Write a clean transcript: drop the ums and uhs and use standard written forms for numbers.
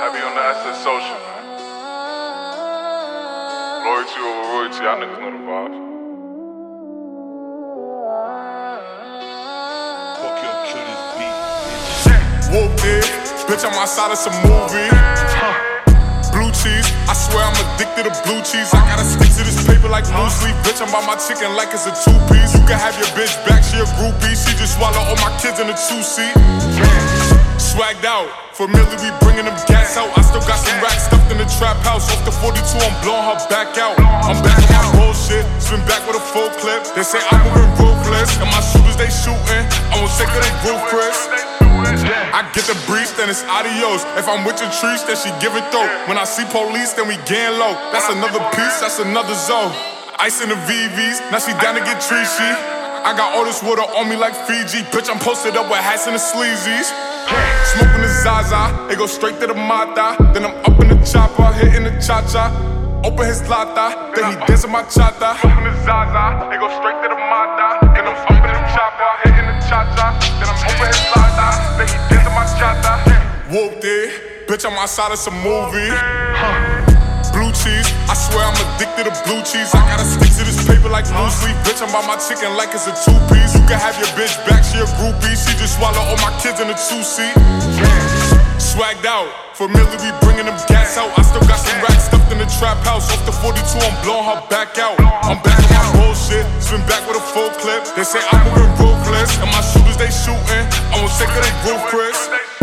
Gotta be on the SS social, man. Loyalty over royalty, y'all niggas know the vibes. Fuck your kill this beat. Whooped it, bitch, I'm outside of some movie. Blue cheese, I swear I'm addicted to blue cheese. I gotta stick to this paper like loose leaf. Bitch, I'm by my chicken like it's a two-piece. You can have your bitch back, she a groupie. She just swallow all my kids in a two-seat. Swagged out, familiar, we bringing them gas out. I still got some racks stuffed in the trap house. Off the 42, I'm blowing her back out. I'm back on my bullshit, spin back with a full clip. They say I'm moving ruthless, and my shooters they shooting. I won't take her, they roof, Chris. I get the breeze, then it's adios. If I'm with your trees, then she give it though. When I see police, then we gang low. That's another piece, that's another zone. Ice in the VVs, now she down to get treachy. I got all this water on me like Fiji. Bitch, I'm posted up with hats and the sleazies. Smoking the Zaza, it go straight to the Mata. Then I'm up in the chopper, hitting the cha-cha. Open his lata, then he dancing my chata. Smoking the Zaza, it go straight to the Mata. Then I'm up in the chopper, hitting the cha-cha. Then I'm open his lata, then he dancing my chata. Whooped it, bitch, I'm outside of some movie. Blue cheese, I swear I'm addicted to blue cheese. I gotta stick to this paper like loose leaf. Bitch, I'm by my chicken like it's a two-piece. You can have your bitch back, she a groupie. She just swallow all my kids in a two-seat. Swagged out, familiar, we bringing them gas out. I still got some racks stuffed in the trap house. Off the 42, I'm blowing her back out. I'm back on my bullshit, spin back with a full clip. They say I'm moving ruthless, and my shooters they shooting. I won't take her, they roof, Chris.